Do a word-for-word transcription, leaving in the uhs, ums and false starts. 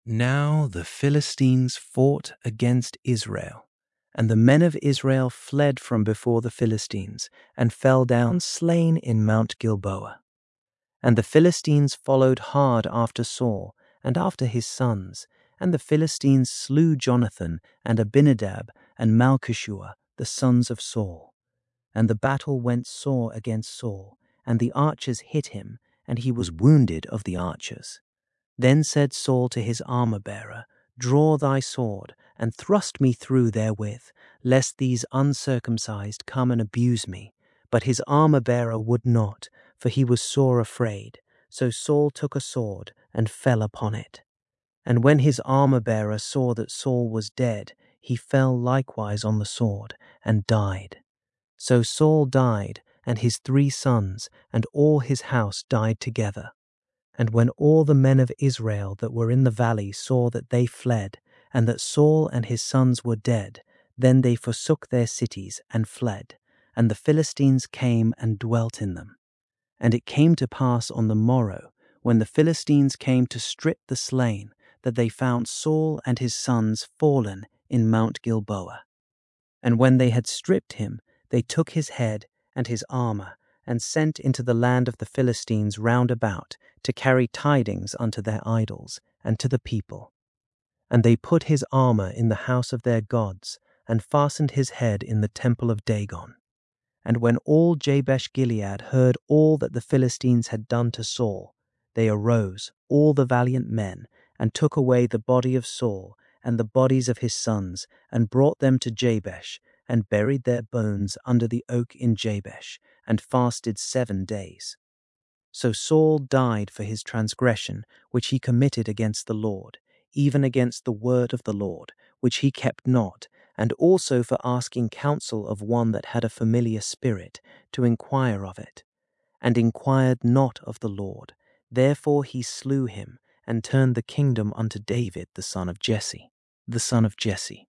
Now the Philistines fought against Israel, and the men of Israel fled from before the Philistines, and fell down slain in Mount Gilboa. And the Philistines followed hard after Saul, and after his sons, and the Philistines slew Jonathan, and Abinadab, and Malchishua, the sons of Saul. And the battle went sore against Saul, and the archers hit him, and he was wounded of the archers. Then said Saul to his armor-bearer, Draw thy sword, and thrust me through therewith, lest these uncircumcised come and abuse me. But his armor-bearer would not, for he was sore afraid. So Saul took a sword, and fell upon it. And when his armor-bearer saw that Saul was dead, he fell likewise on the sword, and died. So Saul died, and his three sons, and all his house died together. And when all the men of Israel that were in the valley saw that they fled, and that Saul and his sons were dead, then they forsook their cities and fled, and the Philistines came and dwelt in them. And it came to pass on the morrow, when the Philistines came to strip the slain, that they found Saul and his sons fallen in Mount Gilboa. And when they had stripped him, they took his head and his armor, and sent into the land of the Philistines round about, to carry tidings unto their idols, and to the people. And they put his armor in the house of their gods, and fastened his head in the temple of Dagon. And when all Jabesh-Gilead heard all that the Philistines had done to Saul, they arose, all the valiant men, and took away the body of Saul, and the bodies of his sons, and brought them to Jabesh, and buried their bones under the oak in Jabesh, and fasted seven days. So Saul died for his transgression which he committed against the Lord, even against the word of the Lord, which he kept not, and also for asking counsel of one that had a familiar spirit, to inquire of it, and inquired not of the Lord. Therefore he slew him, and turned the kingdom unto David the son of Jesse, the son of Jesse.